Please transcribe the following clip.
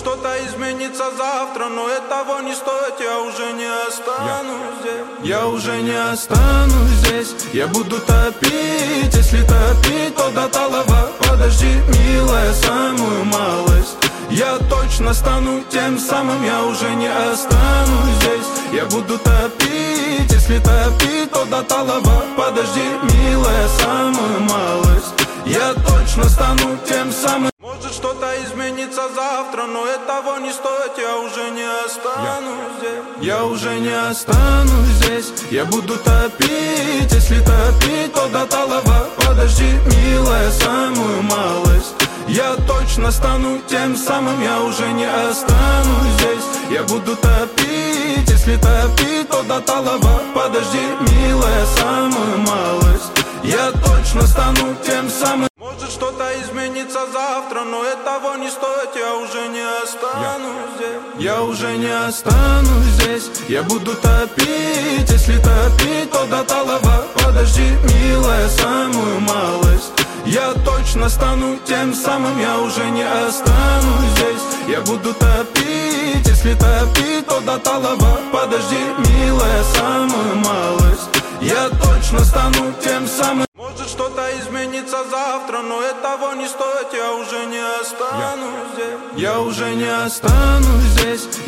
что-то изменится завтра, но этого не стоит, я уже не останусь здесь. Я уже не останусь здесь, я буду топить. Если топить, то до талого. Подожди, милая, самую малость. Я точно стану тем самым, я уже не останусь здесь. Я буду топить, если топить, то до талого. Подожди, милая, самую малость. Я точно стану тем самым. Может что-то изменится завтра, но этого не стоит, я уже не останусь здесь. Я уже не останусь здесь, я буду топить. Если топить, то до талого. Подожди, милая, самую малость. Я точно стану тем самым, я уже не останусь здесь. Я буду топить, если топить, то до талого. Подожди, милая, самую малость. Я точно стану тем самым. Может что-то изменится завтра, но этого не стоит, я уже не останусь здесь. Я уже не останусь здесь, я буду топить. Если топить, то до талого. Подожди, милая, самую малость. Я точно стану тем самым, я уже не останусь здесь. Я буду топить, если топить, то до талого. Подожди, милая, самую малость. Я точно стану тем самым. Может что-то изменится завтра, но этого не стоит, я уже не останусь здесь. Я уже не останусь здесь.